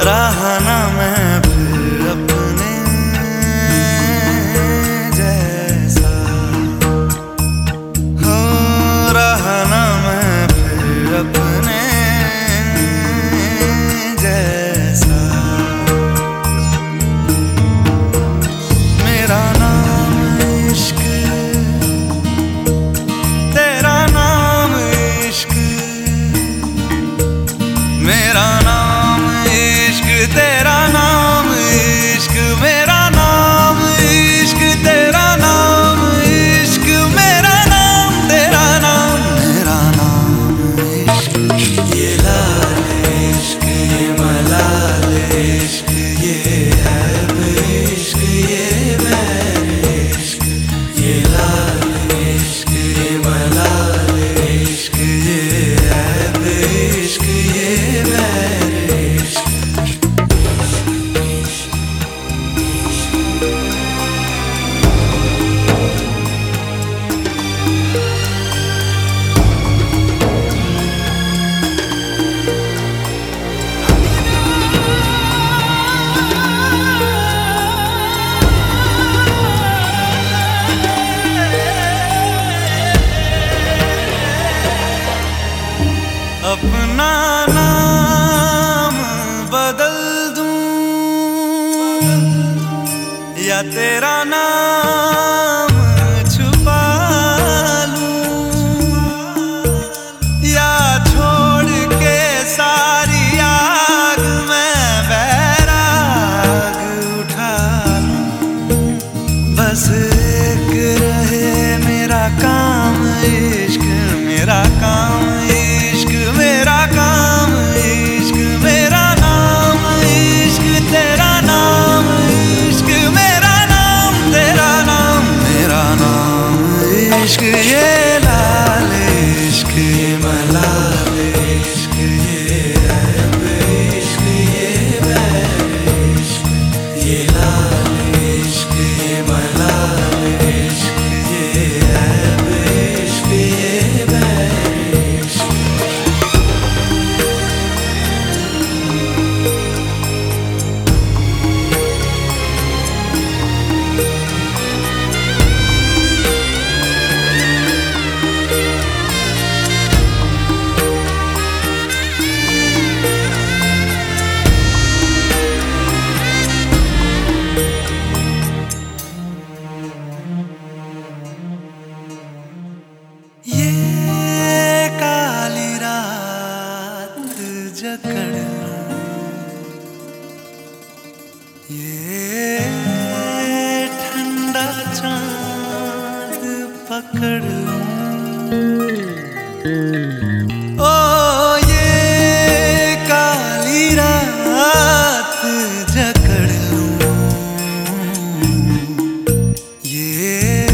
रहा ना मैं फिर अपने जैसा, हो रहा ना मैं फिर अपने जैसा। मेरा नाम इश्क, तेरा नाम इश्क, मेरा नाम इश्क, तेरा नाम इश्क, मेरा नाम इश्क, तेरा नाम इश्क, मेरा नाम तेरा नाम, मेरा नाम इश्क। ये लाल इश्क, ये मलाल इश्क, ये ऐब इश्क, ये बैर इश्क। ये लाल इश्क, ये मलाल इश्क, ये ऐब इश्क, ये बैर इश्क। अपना नाम बदल दूं या तेरा नाम छुपा लूं, या छोड़ के सारी आग में बैराग उठा लूं। बस एक रहे मेरा काम इश्क, मेरा काम इश्क, मेरा काम इश्क, मेरा नाम इश्क, तेरा नाम इश्क, मेरा नाम तेरा नाम, मेरा नाम इश्क। ये लाल इश्क, ये मलाल इश्क, ये ऐब इश्क, ये बैर इश्क। ये लाल इश्क, ये मलाल इश्क, ये ऐब इश्क, ये बैर इश्क। ये काली रात जकड़ लूं, ये ठंडा चांद पकड़ लूं, ओ ये काली रात जकड़ लूं, ये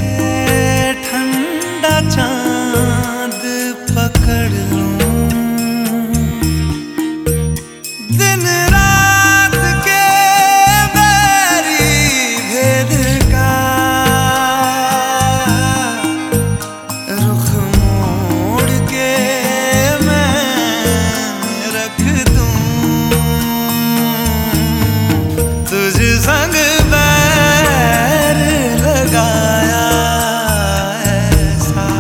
ठंडा चांद पकड़ लूं। दिन रात के बैरी भेद का रुख मोड़ के मैं रख दूं, तुझ संग बैर लगाया ऐसा।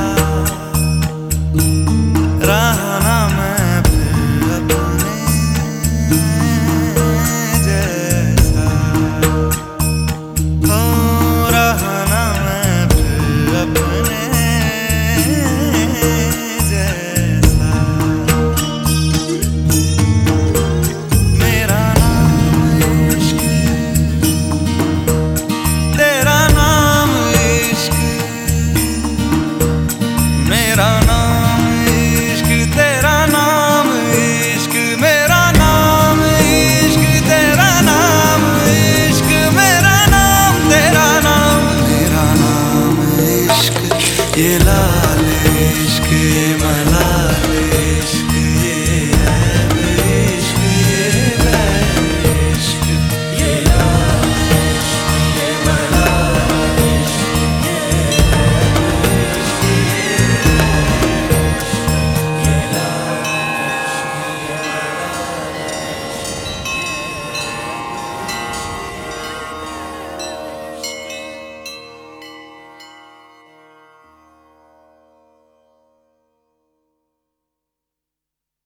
रहा ना मैं फिर अपने जैसा, हो रहा ना मैं फिर अपने जैसा। मेरा नाम इश्क, तेरा नाम इश्क, मेरा नाम इश्क, तेरा नाम इश्क, मेरा नाम इश्क, तेरा नाम इश्क, मेरा नाम तेरा नाम, मेरा नाम इश्क। ये